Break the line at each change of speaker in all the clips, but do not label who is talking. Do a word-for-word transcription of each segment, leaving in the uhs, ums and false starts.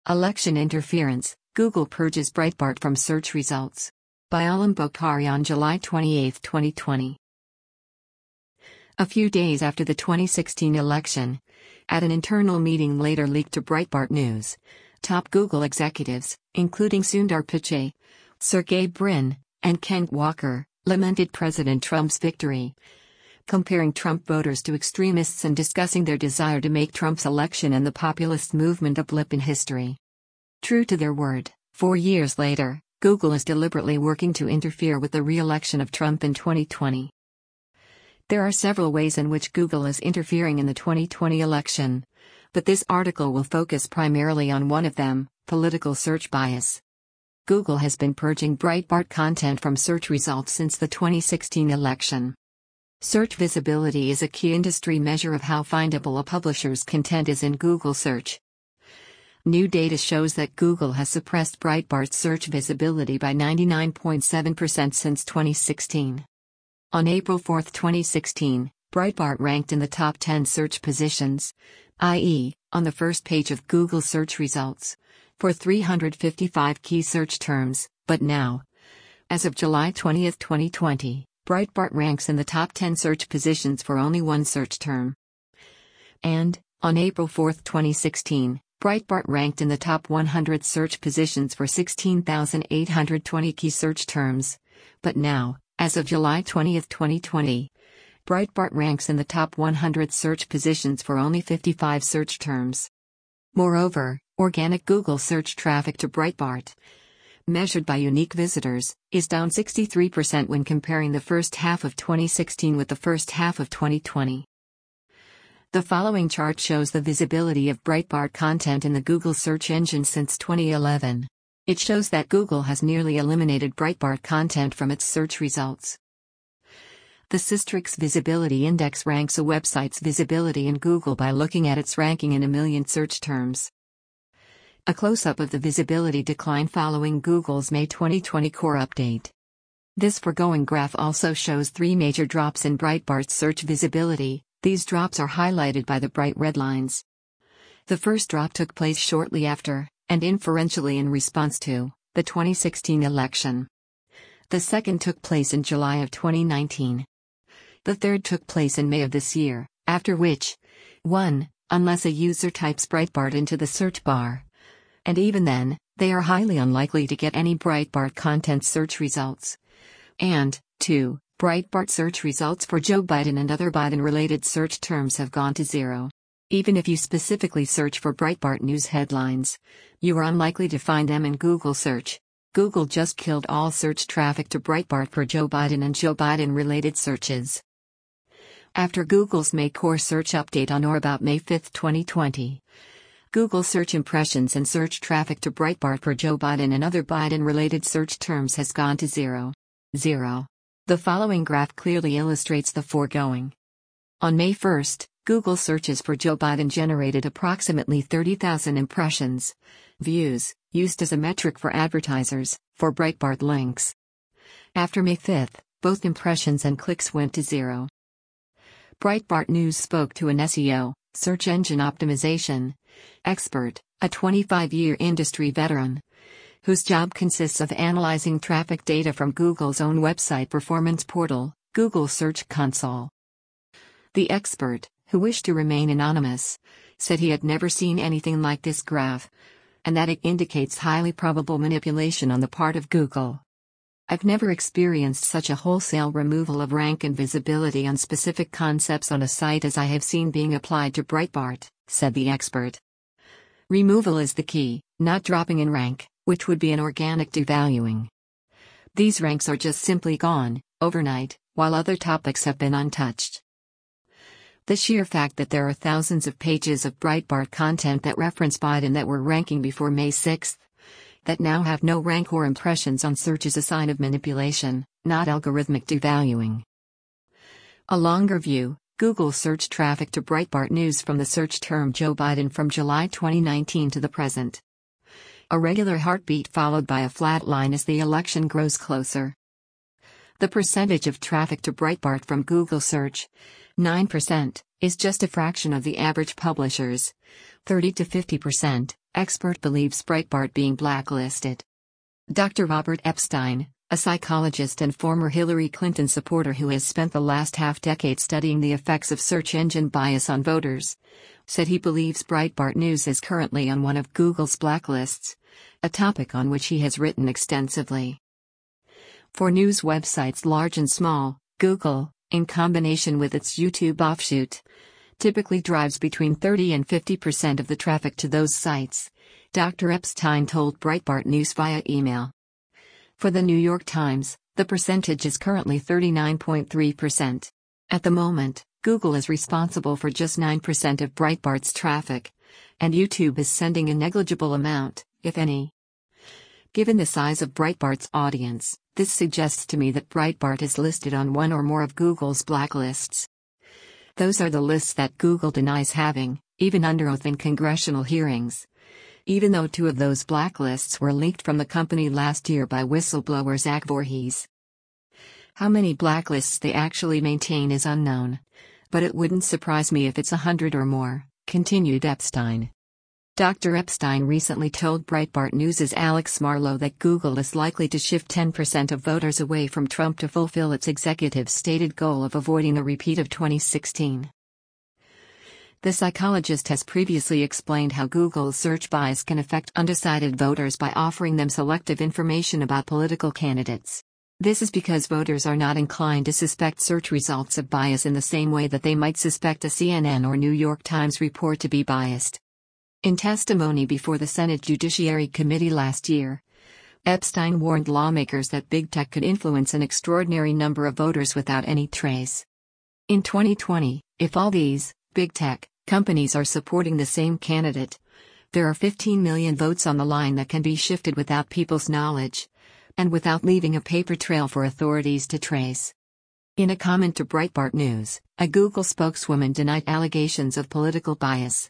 Election interference, Google purges Breitbart from search results. By Alam Bokhari on July twenty-eighth, twenty twenty. A few days after the twenty sixteen election, at an internal meeting later leaked to Breitbart News, top Google executives, including Sundar Pichai, Sergey Brin, and Kent Walker, lamented President Trump's victory, comparing Trump voters to extremists and discussing their desire to make Trump's election and the populist movement a blip in history. True to their word, four years later, Google is deliberately working to interfere with the re-election of Trump in twenty twenty. There are several ways in which Google is interfering in the twenty twenty election, but this article will focus primarily on one of them, political search bias. Google has been purging Breitbart content from search results since the twenty sixteen election. Search visibility is a key industry measure of how findable a publisher's content is in Google search. New data shows that Google has suppressed Breitbart's search visibility by ninety-nine point seven percent since twenty sixteen. On April fourth, twenty sixteen, Breitbart ranked in the top ten search positions, that is, on the first page of Google search results, for three hundred fifty-five key search terms, but now, as of July twentieth, twenty twenty, Breitbart ranks in the top ten search positions for only one search term. And, on April fourth, twenty sixteen, Breitbart ranked in the top one hundred search positions for sixteen thousand eight hundred twenty key search terms, but now, as of July twentieth, twenty twenty, Breitbart ranks in the top one hundred search positions for only fifty-five search terms. Moreover, organic Google search traffic to Breitbart, measured by unique visitors, is down sixty-three percent when comparing the first half of twenty sixteen with the first half of twenty twenty. The following chart shows the visibility of Breitbart content in the Google search engine since twenty eleven. It shows that Google has nearly eliminated Breitbart content from its search results. The Systrix Visibility Index ranks a website's visibility in Google by looking at its ranking in a million search terms. A close-up of the visibility decline following Google's May twenty twenty core update. This foregoing graph also shows three major drops in Breitbart's search visibility. These drops are highlighted by the bright red lines. The first drop took place shortly after, and inferentially in response to, the twenty sixteen election. The second took place in July of twenty nineteen. The third took place in May of this year, after which, one, unless a user types Breitbart into the search bar, and even then, they are highly unlikely to get any Breitbart content search results. And, two, Breitbart search results for Joe Biden and other Biden-related search terms have gone to zero. Even if you specifically search for Breitbart news headlines, you are unlikely to find them in Google search. Google just killed all search traffic to Breitbart for Joe Biden and Joe Biden-related searches. After Google's May core search update on or about May fifth, twenty twenty, Google search impressions and search traffic to Breitbart for Joe Biden and other Biden-related search terms has gone to zero. Zero. The following graph clearly illustrates the foregoing. On May first, Google searches for Joe Biden generated approximately thirty thousand impressions, views, used as a metric for advertisers, for Breitbart links. After May fifth, both impressions and clicks went to zero. Breitbart News spoke to an S E O, search engine optimization, expert, a twenty-five-year industry veteran, whose job consists of analyzing traffic data from Google's own website performance portal, Google Search Console. The expert, who wished to remain anonymous, said he had never seen anything like this graph, and that it indicates highly probable manipulation on the part of Google. I've never experienced such a wholesale removal of rank and visibility on specific concepts on a site as I have seen being applied to Breitbart, said the expert. Removal is the key, not dropping in rank, which would be an organic devaluing. These ranks are just simply gone, overnight, while other topics have been untouched. The sheer fact that there are thousands of pages of Breitbart content that reference Biden that were ranking before May sixth, that now have no rank or impressions on search is a sign of manipulation, not algorithmic devaluing. A longer view, Google search traffic to Breitbart News from the search term Joe Biden from July twenty nineteen to the present. A regular heartbeat followed by a flat line as the election grows closer. The percentage of traffic to Breitbart from Google search, nine percent, is just a fraction of the average publishers. thirty to fifty percent, expert believes Breitbart being blacklisted. Doctor Robert Epstein, a psychologist and former Hillary Clinton supporter who has spent the last half-decade studying the effects of search engine bias on voters, said he believes Breitbart News is currently on one of Google's blacklists, a topic on which he has written extensively. For news websites large and small, Google, in combination with its YouTube offshoot, typically drives between thirty and fifty percent of the traffic to those sites, Doctor Epstein told Breitbart News via email. For the New York Times, the percentage is currently thirty-nine point three percent. At the moment, Google is responsible for just nine percent of Breitbart's traffic, and YouTube is sending a negligible amount, if any. Given the size of Breitbart's audience, this suggests to me that Breitbart is listed on one or more of Google's blacklists. Those are the lists that Google denies having, even under oath in congressional hearings. Even though two of those blacklists were leaked from the company last year by whistleblower Zach Vorhies. How many blacklists they actually maintain is unknown. But it wouldn't surprise me if it's a hundred or more, continued Epstein. Doctor Epstein recently told Breitbart News' Alex Marlow that Google is likely to shift ten percent of voters away from Trump to fulfill its executive's stated goal of avoiding a repeat of twenty sixteen. The psychologist has previously explained how Google's search bias can affect undecided voters by offering them selective information about political candidates. This is because voters are not inclined to suspect search results of bias in the same way that they might suspect a C N N or New York Times report to be biased. In testimony before the Senate Judiciary Committee last year, Epstein warned lawmakers that big tech could influence an extraordinary number of voters without any trace. In twenty twenty, if all these, big tech, companies are supporting the same candidate, there are fifteen million votes on the line that can be shifted without people's knowledge, and without leaving a paper trail for authorities to trace. In a comment to Breitbart News, a Google spokeswoman denied allegations of political bias.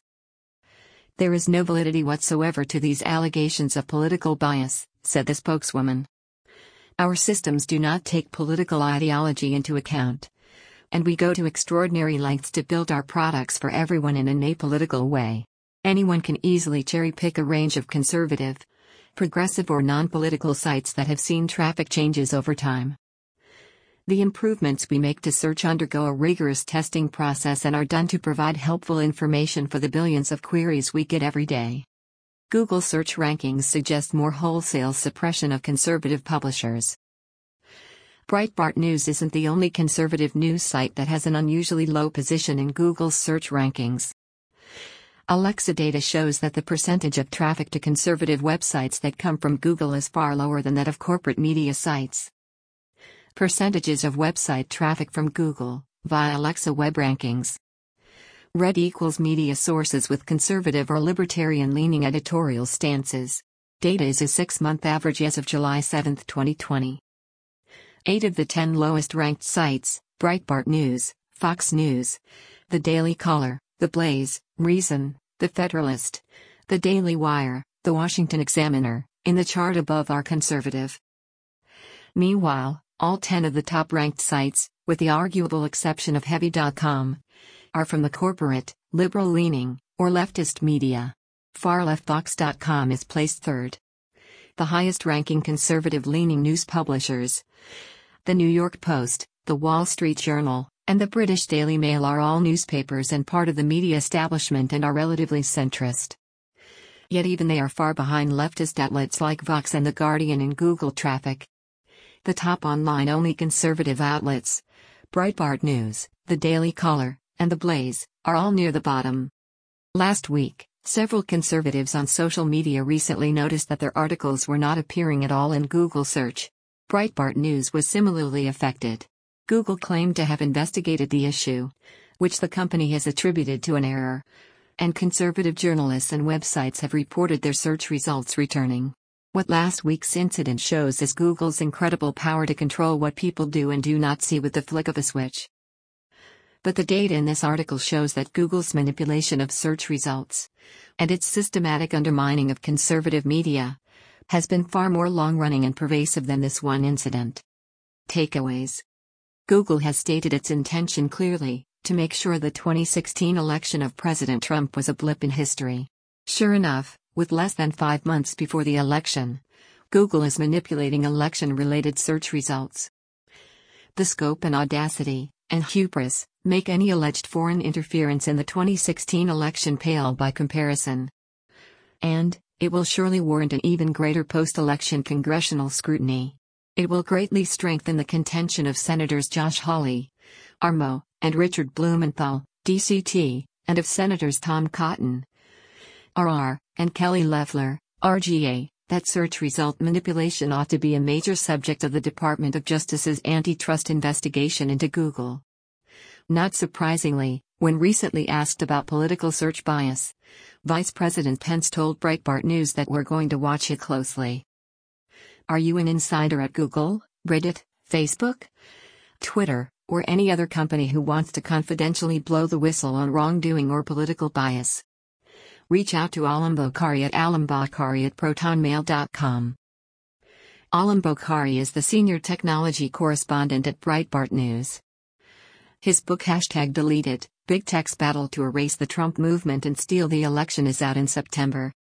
There is no validity whatsoever to these allegations of political bias, said the spokeswoman. Our systems do not take political ideology into account. And we go to extraordinary lengths to build our products for everyone in an apolitical way. Anyone can easily cherry-pick a range of conservative, progressive or non-political sites that have seen traffic changes over time. The improvements we make to search undergo a rigorous testing process and are done to provide helpful information for the billions of queries we get every day. Google search rankings suggest more wholesale suppression of conservative publishers. Breitbart News isn't the only conservative news site that has an unusually low position in Google's search rankings. Alexa data shows that the percentage of traffic to conservative websites that come from Google is far lower than that of corporate media sites. Percentages of website traffic from Google, via Alexa Web Rankings. Read equals media sources with conservative or libertarian-leaning editorial stances. Data is a six-month average as of July seventh, twenty twenty. Eight of the ten lowest-ranked sites, Breitbart News, Fox News, The Daily Caller, The Blaze, Reason, The Federalist, The Daily Wire, The Washington Examiner, in the chart above are conservative. Meanwhile, all ten of the top-ranked sites, with the arguable exception of Heavy dot com, are from the corporate, liberal-leaning, or leftist media. Far-left Vox dot com is placed third. The highest-ranking conservative-leaning news publishers, The New York Post, The Wall Street Journal, and the British Daily Mail are all newspapers and part of the media establishment and are relatively centrist. Yet even they are far behind leftist outlets like Vox and The Guardian in Google traffic. The top online-only conservative outlets, Breitbart News, The Daily Caller, and The Blaze, are all near the bottom. Last week, several conservatives on social media recently noticed that their articles were not appearing at all in Google search. Breitbart News was similarly affected. Google claimed to have investigated the issue, which the company has attributed to an error, and conservative journalists and websites have reported their search results returning. What last week's incident shows is Google's incredible power to control what people do and do not see with the flick of a switch. But the data in this article shows that Google's manipulation of search results, and its systematic undermining of conservative media, has been far more long-running and pervasive than this one incident. Takeaways. Google has stated its intention clearly: to make sure the twenty sixteen election of President Trump was a blip in history. Sure enough, with less than five months before the election, Google is manipulating election-related search results. The scope and audacity, and hubris, make any alleged foreign interference in the twenty sixteen election pale by comparison. And, it will surely warrant an even greater post-election congressional scrutiny. It will greatly strengthen the contention of Senators Josh Hawley, R M O, and Richard Blumenthal, D C T, and of Senators Tom Cotton, R R, and Kelly Loeffler, R G A, that search result manipulation ought to be a major subject of the Department of Justice's antitrust investigation into Google. Not surprisingly, when recently asked about political search bias, Vice President Pence told Breitbart News that we're going to watch it closely. Are you an insider at Google, Reddit, Facebook, Twitter, or any other company who wants to confidentially blow the whistle on wrongdoing or political bias? Reach out to Alam Bokhari at alambokhari at protonmail dot com. Alam Bokhari is the senior technology correspondent at Breitbart News. His book Hashtag Deleted, Big Tech's Battle to Erase the Trump Movement and Steal the Election is out in September.